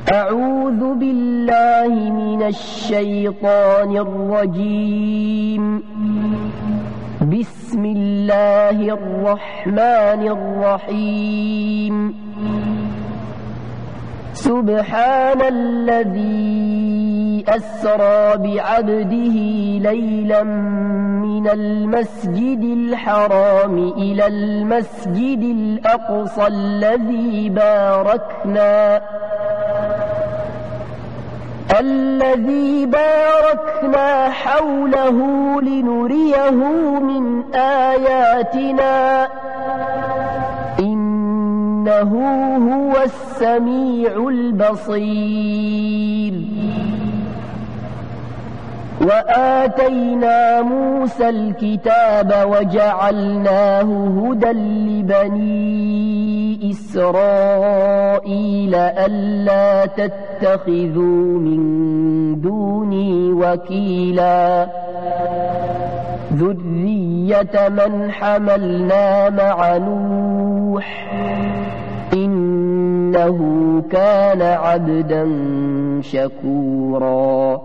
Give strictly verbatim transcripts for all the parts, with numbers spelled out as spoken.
أعوذ بالله من الشيطان الرجيم. بسم الله الرحمن الرحيم. سبحان الذي أسرى بعبده ليلا من المسجد الحرام إلى المسجد الأقصى الذي باركنا الذي باركنا حوله لنريه من آياتنا إنه هو السميع البصير. وآتينا موسى الكتاب وجعلناه هدى لبني إسرائيل ألا تتخذوا من دوني وكيلا ذرية من حملنا مع نوح إنه كان عبدا شكورا.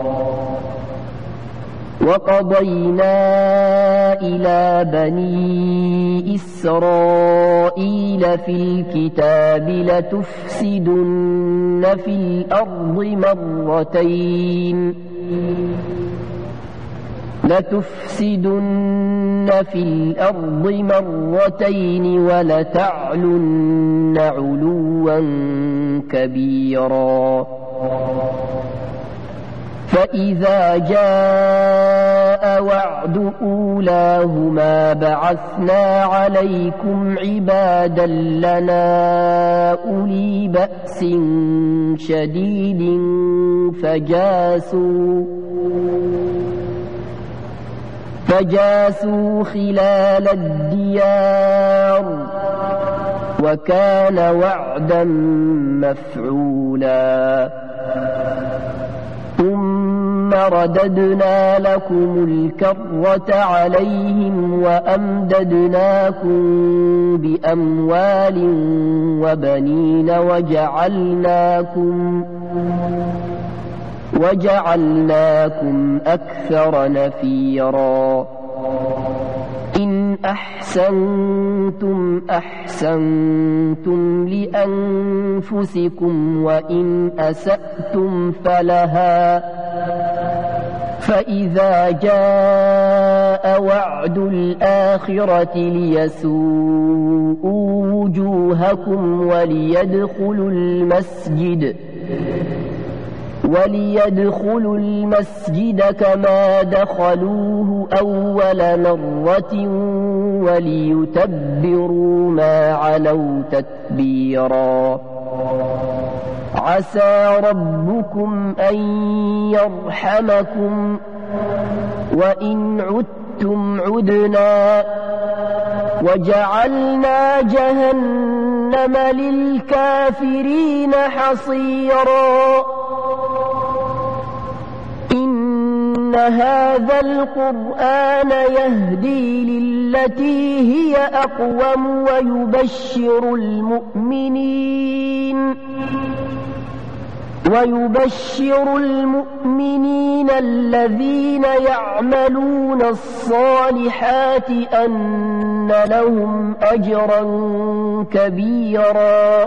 وقضينا إلى بني إسرائيل في الكتاب لتفسدن في الأرض مرتين لتفسدن في الأرض مرتين ولتعلن علوا كبيرا. فإذا جاء وعد أولاهما بعثنا عليكم عبادا لنا أولي بأس شديد فجاسوا فجاسوا خلال الديار وكان وعدا مفعولا. ثم رددنا لكم الكرة عليهم وأمددناكم بأموال وبنين وجعلناكم وجعلناكم أكثر نفيرا. إن أحسنتم أحسنتم لأنفسكم وإن أسأتم فلها. فإذا جاء وعد الآخرة ليسوءوا وجوهكم وليدخلوا المسجد وليدخلوا المسجد كما دخلوه أول مرة وليتبروا ما علوا تتبيرا. عسى ربكم أن يرحمكم وإن عدتم عدنا وجعلنا جهنم للكافرين حصيرا. إن هذا القرآن يهدي للتي هي أقوم ويبشر المؤمنين ويبشر المؤمنين الذين يعملون الصالحات أن لهم أجرا كبيرا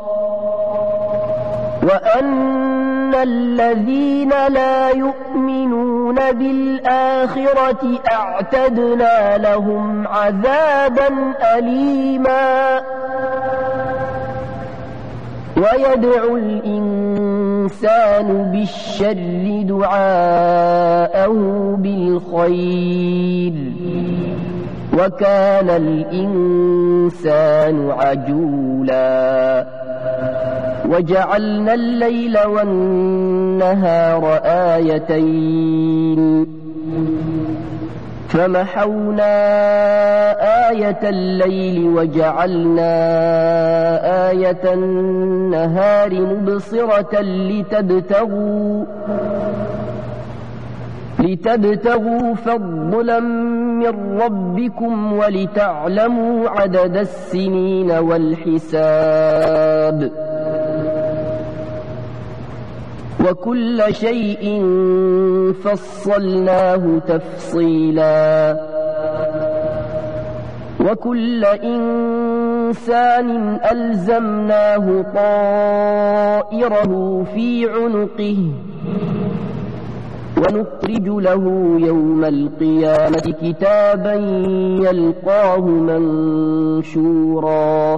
وأن الذين لا يؤمنون بالآخرة أعتدنا لهم عذابا أليما. ويدعو الإنسان بالشر دعاءه بالخير وكان الإنسان عجولا. وجعلنا الليل والنهار آيتين فمحونا آية الليل وجعلنا آية النهار مبصرة لتبتغوا لتبتغوا فضلا من ربكم ولتعلموا عدد السنين. السنين والحساب. وكل شيء فصلناه تفصيلا وكل إنسان ألزمناه طائره في عنقه ونخرج له يوم القيامة كتابا يلقاه منشورا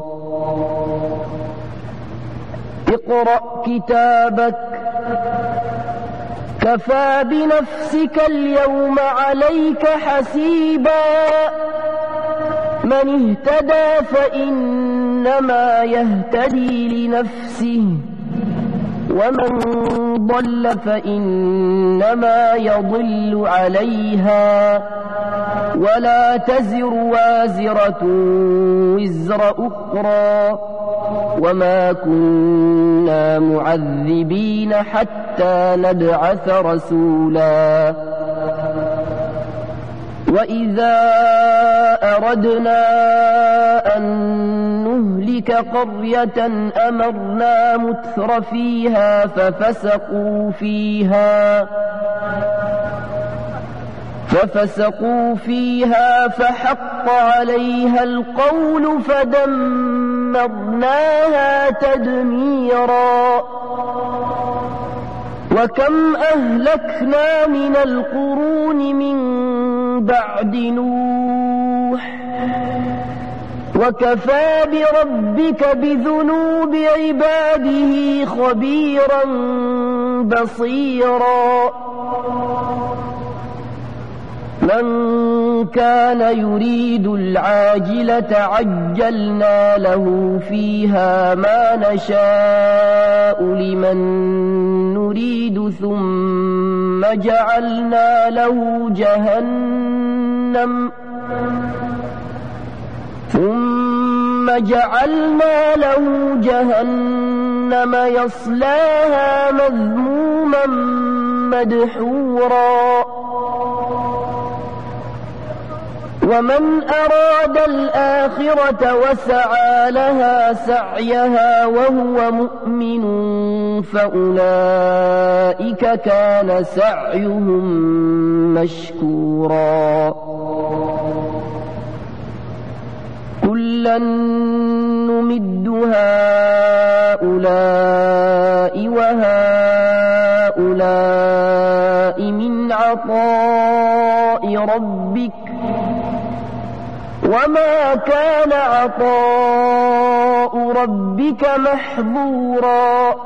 اقرأ كتابك كفى بنفسك اليوم عليك حسيبا من اهتدى فإنما يهتدي لنفسه ومن ضل فإنما يضل عليها ولا تزر وازرة وزر أخرى وما كنا معذبين حتى نبعث رسولا وإذا أردنا أن نهلك قرية أمرنا متر فيها ففسقوا فيها ففسقوا فيها فحق عليها القول فدمرناها تدميرا وكم أهلكنا من القرون من بعد نوح وكفى بربك بذنوب عباده خبيرا بصيرا من كان يريد العاجلة عجلنا له فيها ما نشاء لمن نريد ثم جعلنا له جهنم ثم جعلنا له جهنم يصلاها مذموما مدحورا ومن أراد الآخرة وسعى لها سعيها وهو مؤمن فأولئك كان سعيهم مشكورا كلا نمد هؤلاء وهؤلاء من عطاء ربك وما كان عطاء ربك محظورا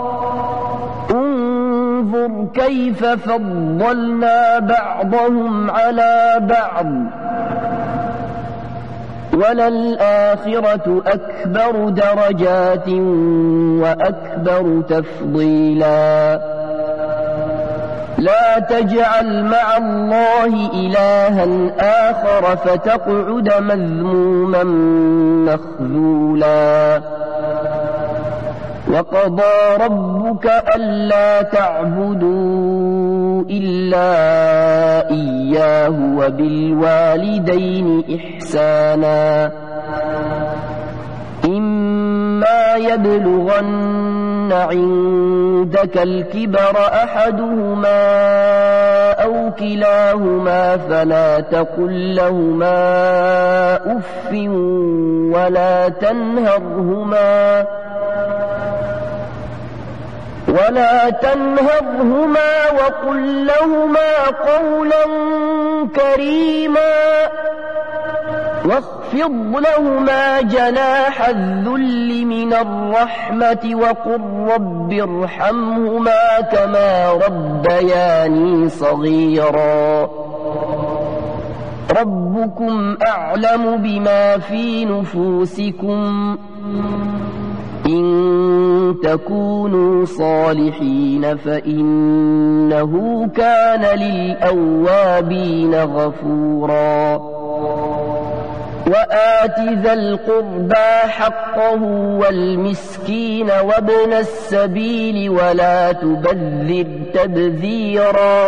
انظر كيف فضلنا بعضهم على بعض وللآخرة أكبر درجات وأكبر تفضيلا لا تجعل مع الله إلها آخر فتقعد مذموما مخذولا وقضى ربك ألا تعبدوا إلا إياه وبالوالدين إحسانا إما يبلغن عندك الكبر أحدهما أو كلاهما فلا تقل لهما أف ولا تنهرهما ولا تنهرهما وقل لهما قولا كريما واخفض لهما جناح الذل من الرحمة وقل رب ارحمهما كما ربياني صغيرا ربكم أعلم بما في نفوسكم إن تكونوا صالحين فإنه كان للأوابين غفورا وآت ذا القربى حقه والمسكين وابن السبيل ولا تبذر تبذيرا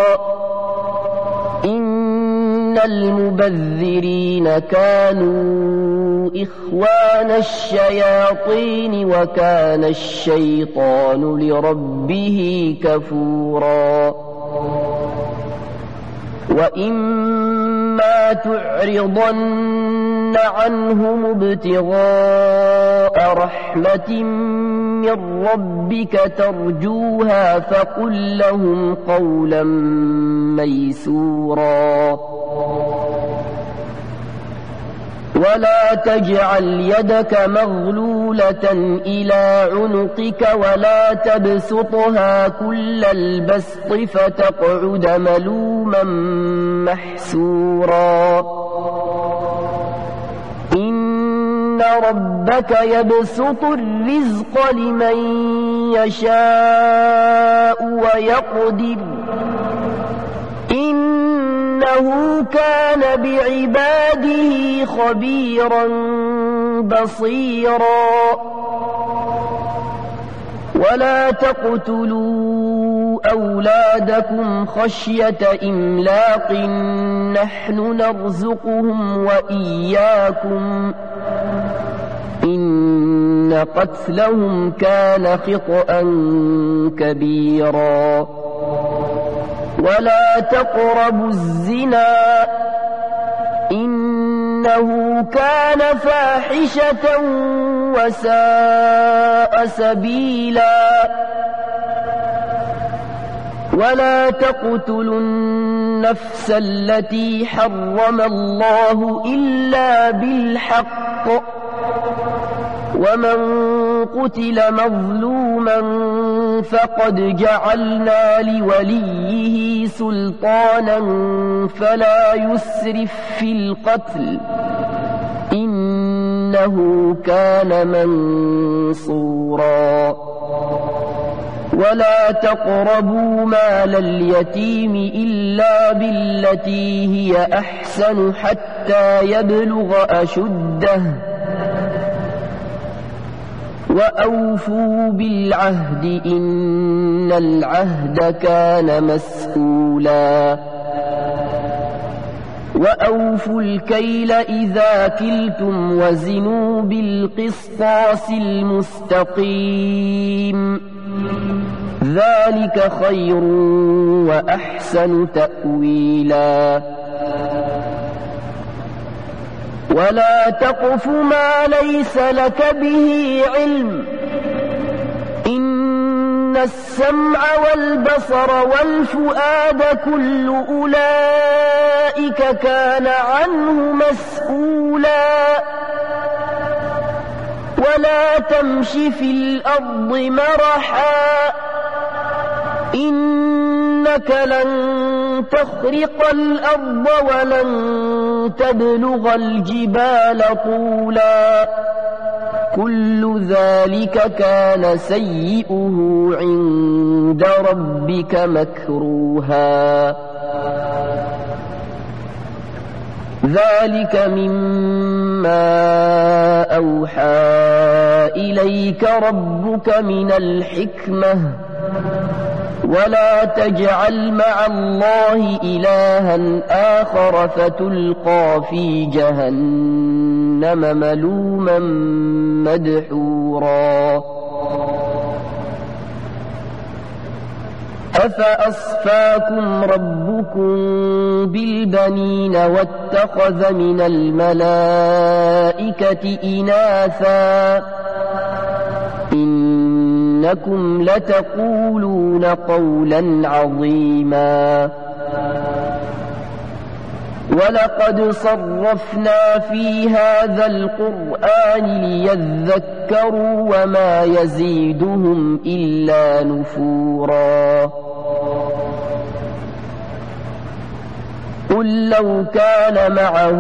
إن المبذرين كانوا إخوان الشياطين وكان الشيطان لربه كفورا وإما تعرضن عنهم ابتغاء رحمة من ربك ترجوها فقل لهم قولا ميسورا ولا تجعل يدك مغلولة إلى عنقك ولا تبسطها كل البسط فتقعد ملوما محسورا إن ربك يبسط الرزق لمن يشاء ويقدر إنه كان بعباده خبيرا بصيرا ولا تقتلوا أولادكم خشية إملاق نحن نرزقهم وإياكم إن قتلهم كان خطأ كبيرا ولا تقربوا الزنا إنه كان فاحشة وساء سبيلا ولا تقتلوا النفس التي حرم الله إلا بالحق ومن قتل مظلوما فقد جعلنا لوليه سلطانا فلا يسرف في القتل إنه كان منصورا ولا تقربوا مال اليتيم إلا بالتي هي أحسن حتى يبلغ أشده وأوفوا بالعهد إن العهد كان مسؤولا وأوفوا الكيل إذا كلتم وزنوا بالقسطاس المستقيم ذلك خير وأحسن تأويلا ولا تقف ما ليس لك به علم إن السمع والبصر والفؤاد كل أولئك كان عنه مسؤولا ولا تمش في الأرض مرحا إنك لن تخرق الأرض ولن تبلغ الجبال طولا كل ذلك كان سيئه عند ربك مكروها ذلك مما أوحى إليك ربك من الحكمة ولا تجعل مع الله إلها آخر فتلقى في جهنم ملوما مدحورا أفأصفاكم ربكم بالبنين واتخذ من الملائكة إناثا إنكم لتقولون قولا عظيما ولقد صرفنا في هذا القرآن ليذكروا وما يزيدهم إلا نفورا قل لو كان معه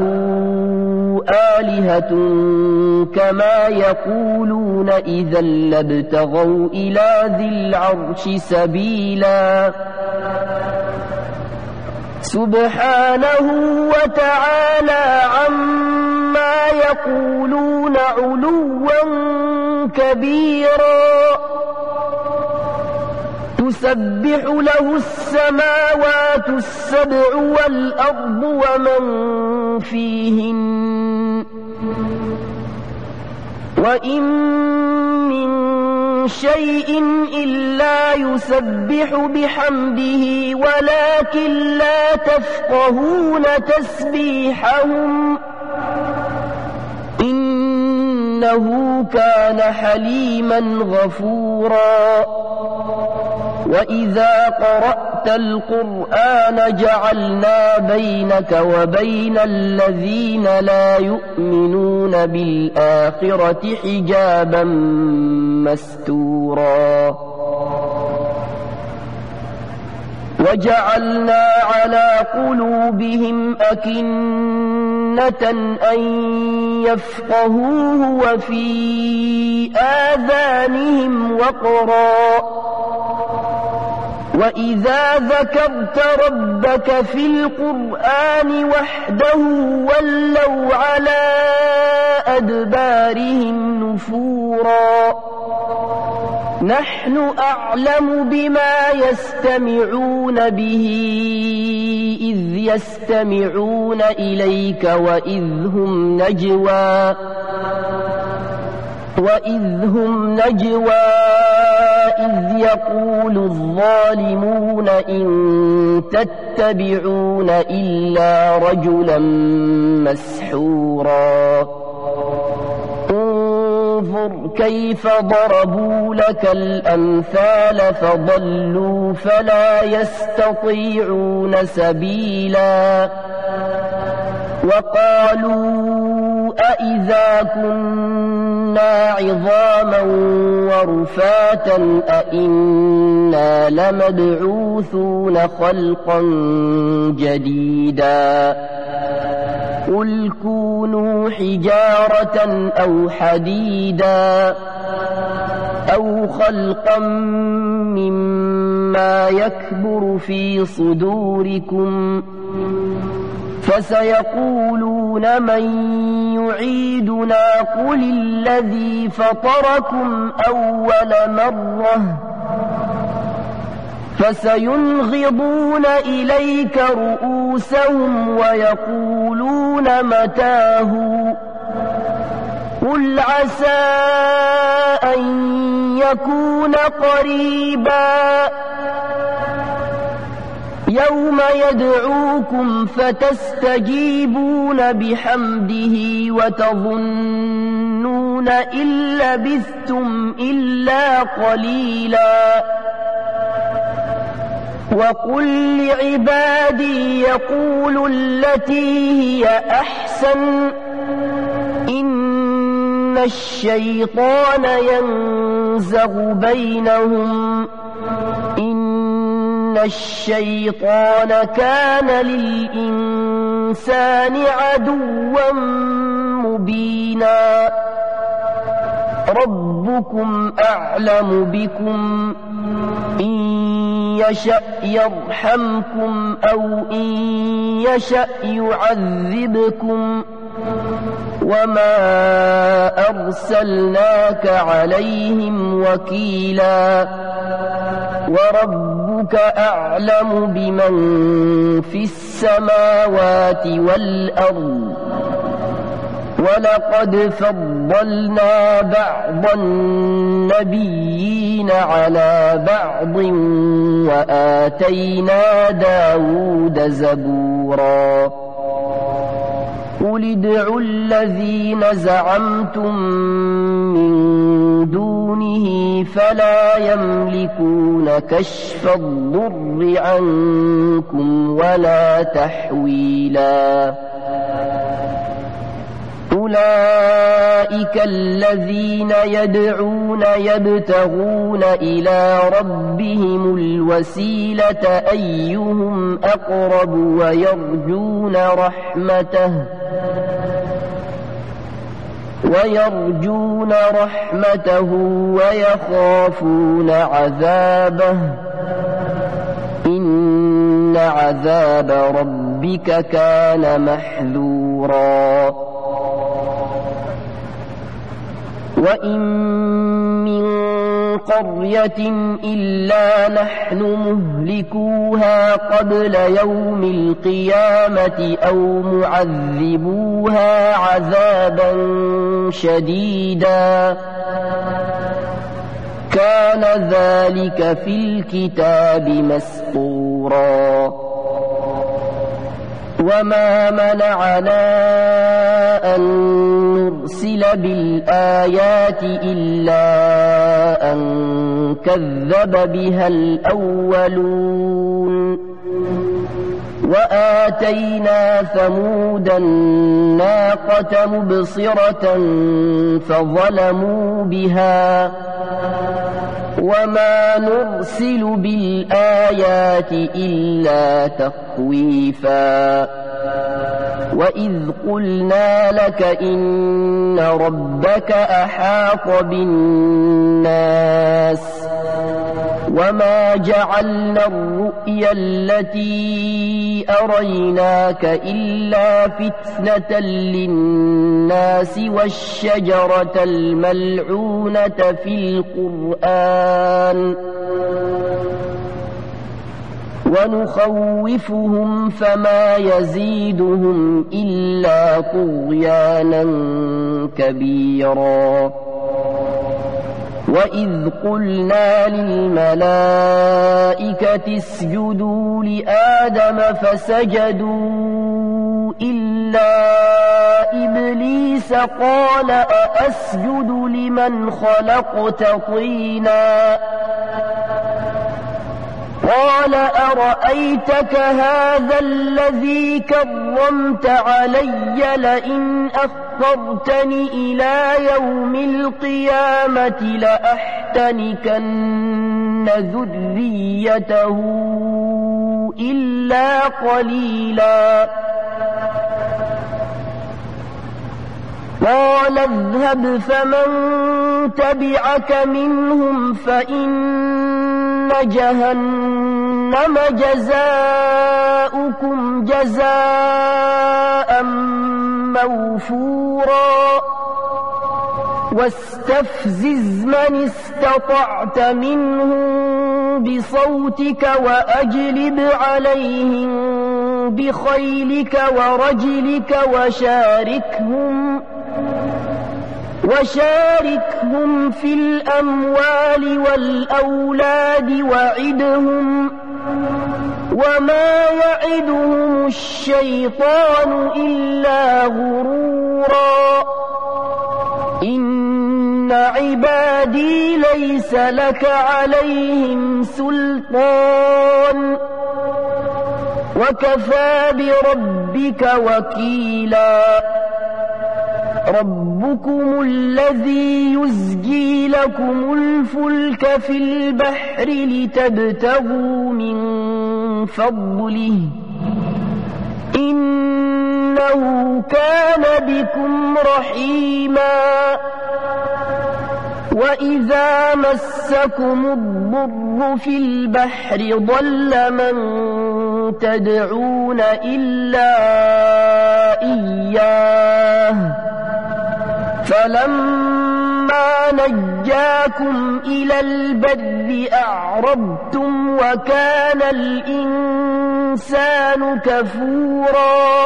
آلهة كما يقولون إذا لابتغوا إلى ذي العرش سبيلا سبحانه وتعالى عما يقولون علوا كبيرا تسبح له السماوات السبع والأرض ومن فيهن وإن من شيء إلا يسبح بحمده ولكن لا تفقهون تسبيحهم إنه كان حليما غفورا وإذا قرأت القرآن جعلنا بينك وبين الذين لا يؤمنون بالآخرة حجابا مستورا وجعلنا على قلوبهم أكنة أن يفقهوه وفي آذانهم وقرا وإذا ذكرت ربك في القرآن وحده ولوا على أدبارهم نفورا نحن أعلم بما يستمعون به إذ يستمعون إليك وإذ هم نجوى وإذ هم نجوى إذ يقول الظالمون إن تتبعون إلا رجلا مسحورا انظر كيف ضربوا لك الأمثال فضلوا فلا يستطيعون سبيلا وقالوا أإذا كنا عظاما ورفاتا أإنا لمبعوثون خلقا جديدا قل كونوا حجارة أو حديدا أو خلقا مما يكبر في صدوركم فسيقولون من يعيدنا قل الذي فطركم أول مرة فسينغضون إليك رؤوسهم ويقولون متاه قل عسى أن يكون قريبا يوم يدعوكم فتستجيبون بحمده وتظنون إن لبثتم إلا قليلا وقل لعبادي يقولوا التي هي أحسن إن الشيطان ينزغ بينهم إن الشيطان كان للإنسان عدوا مبينا ربكم أعلم بكم إن يشأ يرحمكم أو إن يشأ يعذبكم وما أرسلناك عليهم وكيلا وربك أعلم بمن في السماوات والأرض ولقد فضلنا بعض النبيين على بعض وآتينا داود زبورا قل ادعوا الذين زعمتم من دونه فلا يملكون كشف الضر عنكم ولا تحويلا أولئك الذين يدعون يبتغون إلى ربهم الوسيلة أيهم أقرب ويرجون رحمته ويرجون رحمته ويخافون عذابه إن عذاب ربك كان محذورا وإن من قرية إلا نحن مهلكوها قبل يوم القيامة أو معذبوها عذابا شديدا كان ذلك في الكتاب مسطورا وما منعنا أن نرسل بالآيات إلا أن كذب بها الأولون وآتينا ثمود الناقة مبصرة فظلموا بها وما نرسل بالآيات إلا تخويفا وإذ قلنا لك إن ربك أحاط بالناس وما جعلنا الرؤيا التي أريناك إلا فتنة للناس والشجرة الملعونة في القرآن ونخوفهم فما يزيدهم إلا طغيانا كبيرا وإذ قلنا للملائكة اسجدوا لآدم فسجدوا إلا إبليس قال أأسجد لمن خلقت طينا قال أرأيتك هذا الذي كرمت علي لئن أخرتني إلى يوم القيامة لأحتنكن ذريته إلا قليلا قال اذهب فمن تبعك منهم فإن جهنم جزاؤكم جزاء موفورا واستفزز من استطعت منهم بصوتك وأجلب عليهم بخيلك ورجلك وشاركهم وشاركهم في الأموال والأولاد وعدهم وما يعدهم الشيطان إلا غرورا إن عبادي ليس لك عليهم سلطان وكفى بربك وكيلا ربكم الذي يزجي لكم الفلك في البحر لتبتغوا من فضله إنه كان بكم رحيما وإذا مسكم الضر في البحر ضل من تدعون إلا إياه فلما نجاكم إلى البر أعرضتم وكان الإنسان كفورا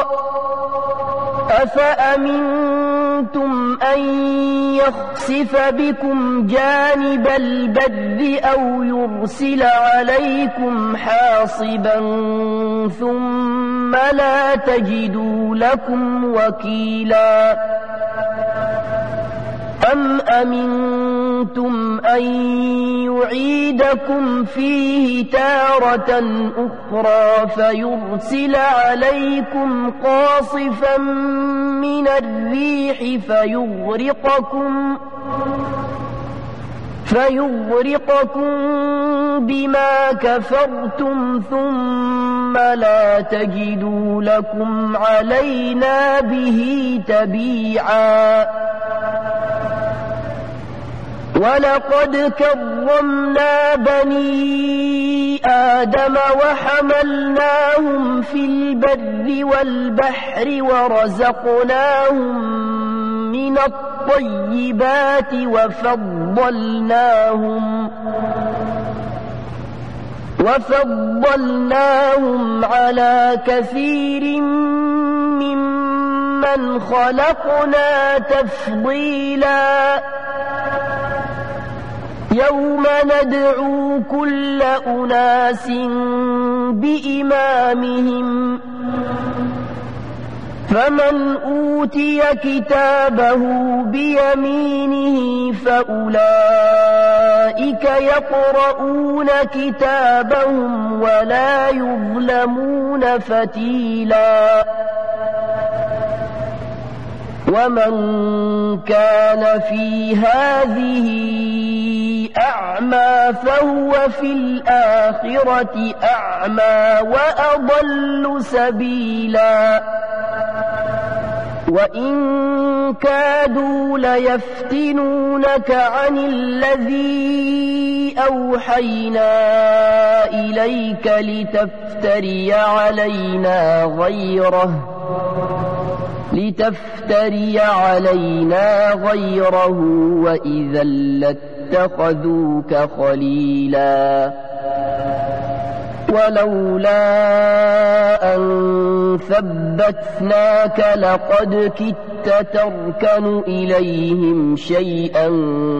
أفأمنتم أن يخسف بكم جانب البر أو يرسل عليكم حاصبا ثم لا تجدوا لكم وكيلا أم أمنتم أن يعيدكم فيه تارة أخرى فيرسل عليكم قاصفا من الريح فيغرقكم فيغرقكم بما كفرتم ثم لا تجدوا لكم علينا به تبيعا ولقد كرمنا بني آدم وحملناهم في البر والبحر ورزقناهم من الطيبات وفضلناهم وفضلناهم على كثير ممن خلقنا تفضيلا يوم ندعو كل أناس بإمامهم فمن أوتي كتابه بيمينه فأولئك يقرؤون كتابهم ولا يظلمون فتيلا ومن كان في هذه أعمى فهو في الآخرة أعمى وأضل سبيلا وإن كادوا ليفتنونك عن الذي أوحينا إليك لتفتري علينا غيره لتفتري علينا غيره وإذا لاتخذوك خليلا ولولا أن ثبتناك لقد كدت تركن إليهم شيئا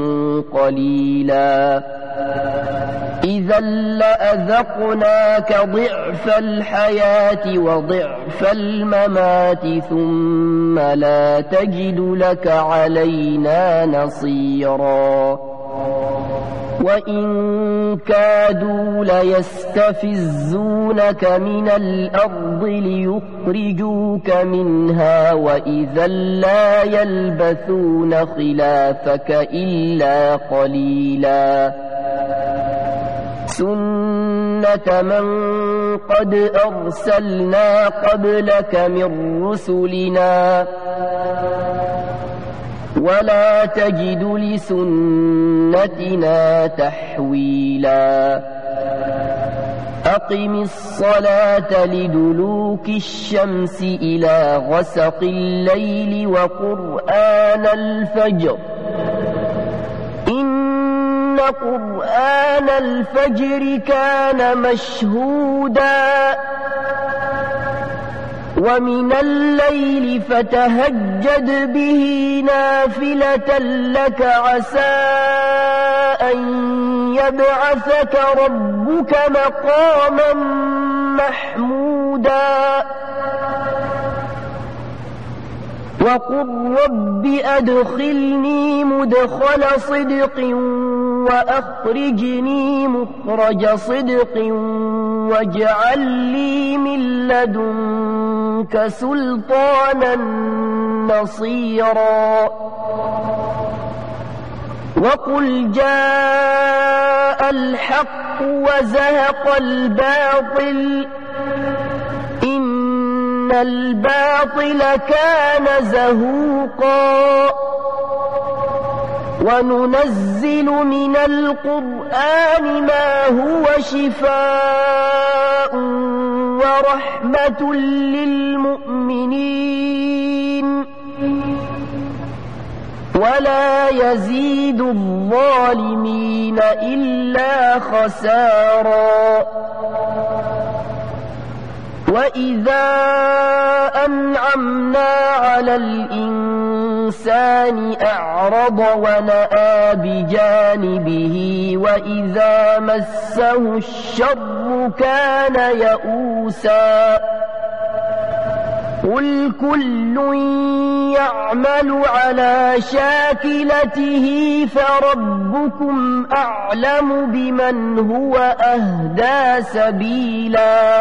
قليلا إذا لأذقناك ضعف الحياة وضعف الممات ثم لا تجد لك علينا نصيرا وإن كادوا ليستفزونك من الأرض ليخرجوك منها وإذا لا يلبثون خلافك إلا قليلا سنة من قد أرسلنا قبلك من رسلنا ولا تجد لسنتنا تحويلا أقم الصلاة لدلوك الشمس إلى غسق الليل وقرآن الفجر إن قرآن الفجر كان مشهودا ومن الليل فتهجد به نافلة لك عسى أن يبعثك ربك مقاما محمودا وقل رب أدخلني مدخل صدق وأخرجني مخرج صدق واجعل لي من لدنك سلطانا نصيرا وقل جاء الحق وزهق الباطل إن الباطل كان زهوقا وننزل من القرآن ما هو شفاء ورحمة للمؤمنين ولا يزيد الظالمين إلا خسارا وإذا أنعمنا على الإنسان أعرض ونأى بجانبه وإذا مسه الشر كان يئوسا قل كل يعمل على شاكلته فربكم أعلم بمن هو أهدى سبيلا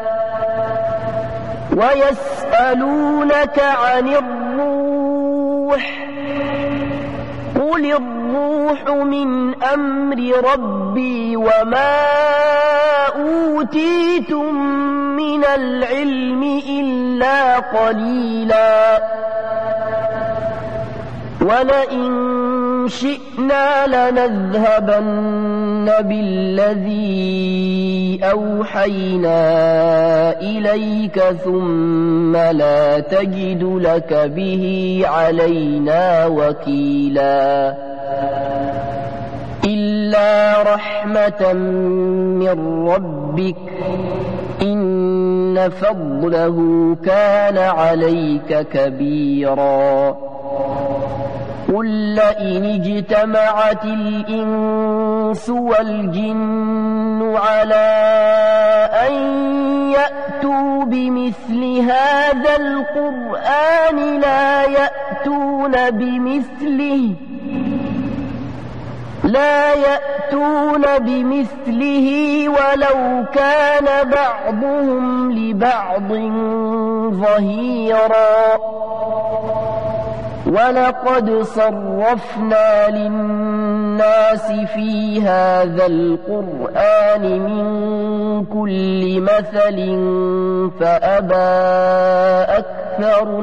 ويسألونك عن الروح قل الروح من أمر ربي وما أوتيتم من العلم إلا قليلا ولئن شئنا لنذهبن بالذي أوحينا إليك ثم لا تجد لك به علينا وكيلا إلا رحمة من ربك إن فضله كان عليك كبيرا قل لئن اجتمعت الإنس والجن على أن يأتوا بمثل هذا القرآن لا يأتون بمثله لا يأتون بمثله ولو كان بعضهم لبعض ظهيرا ولقد صرفنا للناس في هذا القرآن من كل مثل فأبى أكثر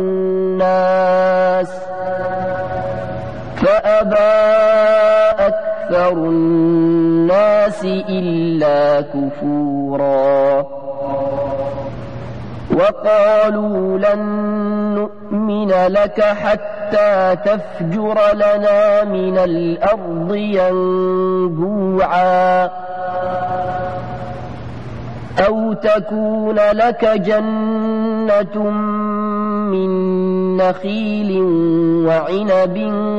الناس فأبى أكثر الناس إلا كفورا وقالوا لن نؤمن لك حتى تفجر لنا من الأرض ينبوعا أو تكون لك جنة من نخيل وعنب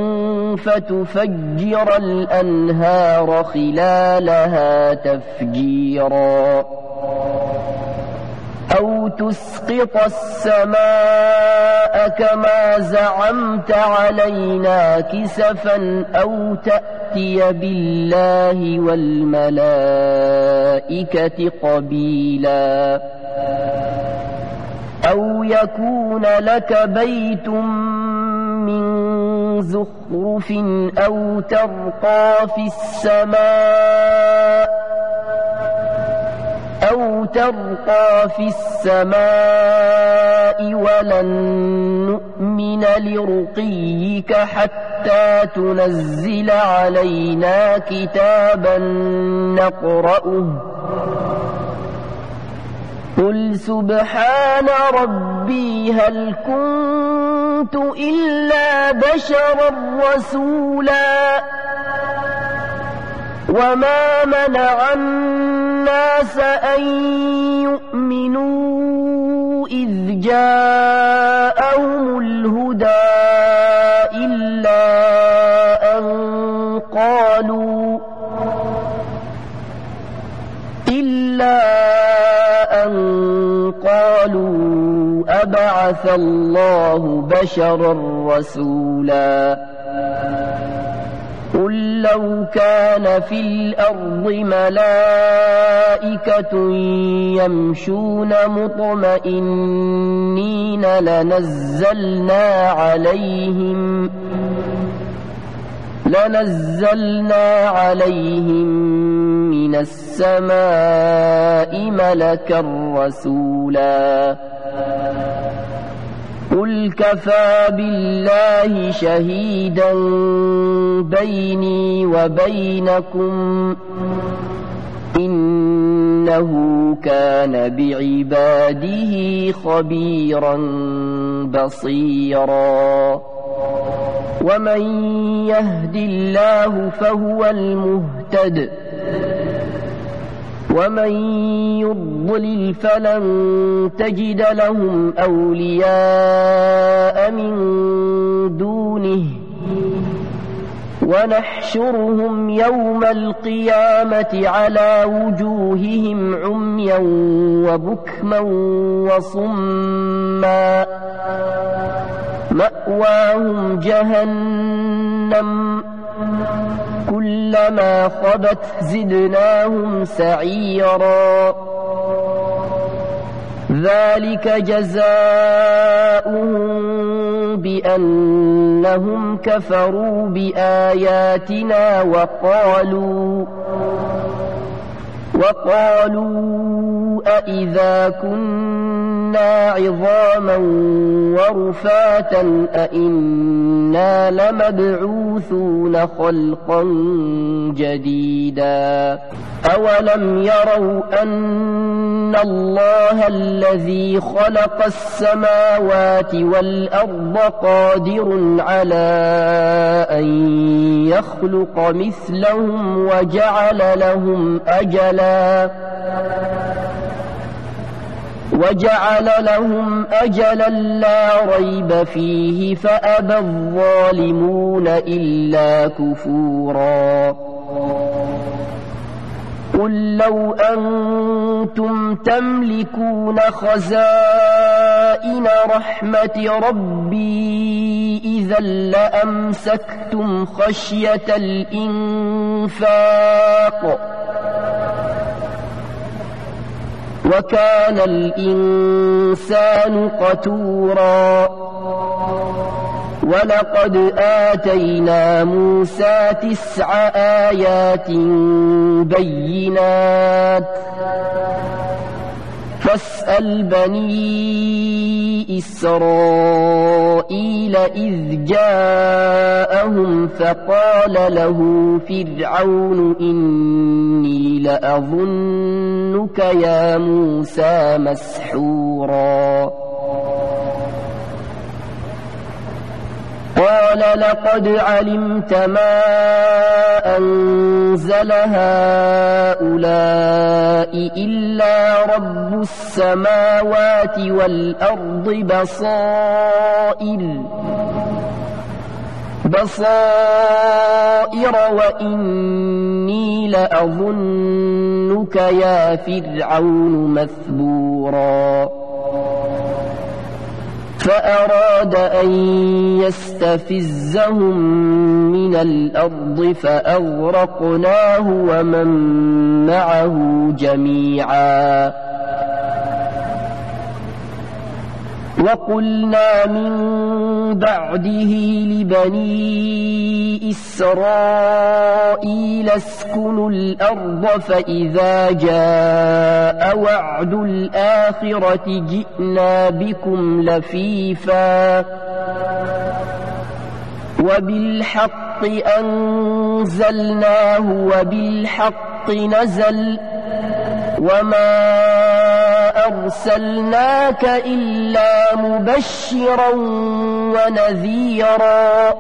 فتفجر الأنهار خلالها تفجيرا أو تسقط السماء كما زعمت علينا كسفا أو تأتي بالله والملائكة قبيلا أو يكون لك بيت من زخرف أو ترقى في السماء أو ترقى في السماء ولن نؤمن لرقيك حتى تنزل علينا كتابا نقرأه قل سبحان ربي هل كنت إلا بشرا رسولا وما منع الناس أن يؤمنوا إذ جاءهم الهدى إلا أن قالوا إلا أن قالوا أبعث الله بشرا رسولا قل لو كان في الأرض ملائكة يمشون مطمئنين لنزلنا عليهم لنزلنا عليهم من السماء ملكا رسولا قل كفى بالله شهيدا بيني وبينكم إنه كان بعباده خبيرا بصيرا ومن يهد الله فهو المهتد ومن يضلل فلن تجد لهم أولياء من دونه ونحشرهم يوم القيامة على وجوههم عميا وبكما وصما مأواهم جهنم كلما خبت زدناهم سعيرا ذلك جزاؤهم بأنهم كفروا، كفروا بآياتنا وقالوا وقالوا إنا لنصرى وإنا إلى ربنا لمحضرون. ذلك جزاؤهم بأنهم كفروا بآياتنا وقالوا إنا لنصرى وإنا إلى ربنا لمحضرون. ذلك جزاؤهم بأنهم كفروا بآياتنا وقالوا وقالوا أإذا كنا عظاما ورفاتا أإنا لمبعوثون خلقا جديدا أولم يروا أن الله الذي خلق السماوات والأرض قادر على أن يخلق مثلهم وجعل لهم أجلا وجعل لهم أجلا لا ريب فيه فأبى الظالمون إلا كفورا قل لو أنتم تملكون خزائن رحمة ربي إذا لأمسكتم خشية الإنفاق وكان الإنسان قتورا ولقد آتينا موسى تسع آيات بينات فاسأل بني إسرائيل إذ جاءهم فقال له فرعون إني لأظنك يا موسى مسحورا قال لقد علمت ما أنزل هؤلاء إلا رب السماوات والأرض بصائر بصائر وإني لأظنك يا فرعون مثبورا فأراد أن يستفزهم من الأرض فأغرقناه ومن معه جميعا وقلنا من بعده لبني إسرائيل اسكنوا الأرض فإذا جاء وعد الآخرة جئنا بكم لفيفا وبالحق أنزلناه وبالحق نزل وما أرسلناك إلا مبشرا ونذيرا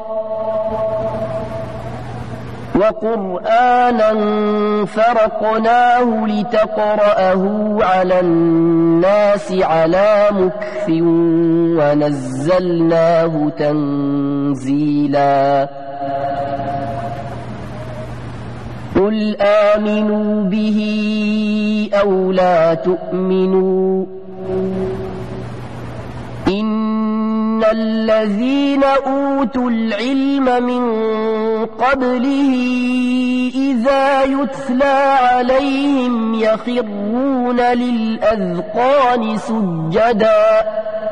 وقرآنا فرقناه لتقرأه على الناس على مكث ونزلناه تنزيلا قل آمنوا به أو لا تؤمنوا إن الذين أوتوا العلم من قبله إذا يتلى عليهم يخرون للأذقان سجدا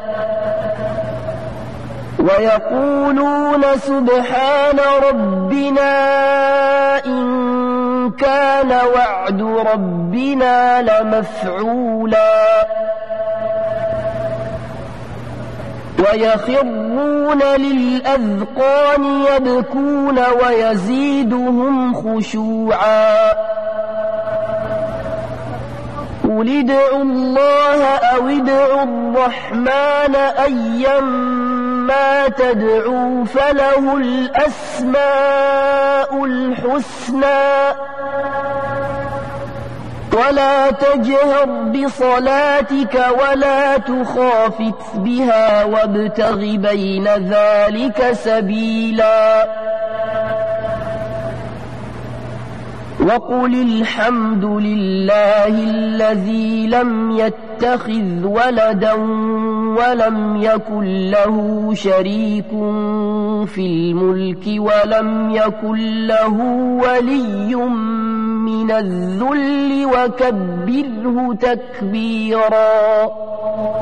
ويقولون سبحان ربنا إن كان وعد ربنا لمفعولا ويخرون للأذقان يبكون ويزيدهم خشوعا قل ادعوا الله أو ادعوا الرحمن أيما تدعوا فله الأسماء الحسنى ولا تجهر بصلاتك ولا تخافت بها وابتغ بين ذلك سبيلا وقل الحمد لله الذي لم يتخذ ولدا ولم يكن له شريك في الملك ولم يكن له ولي من الذل وكبره تكبيرا.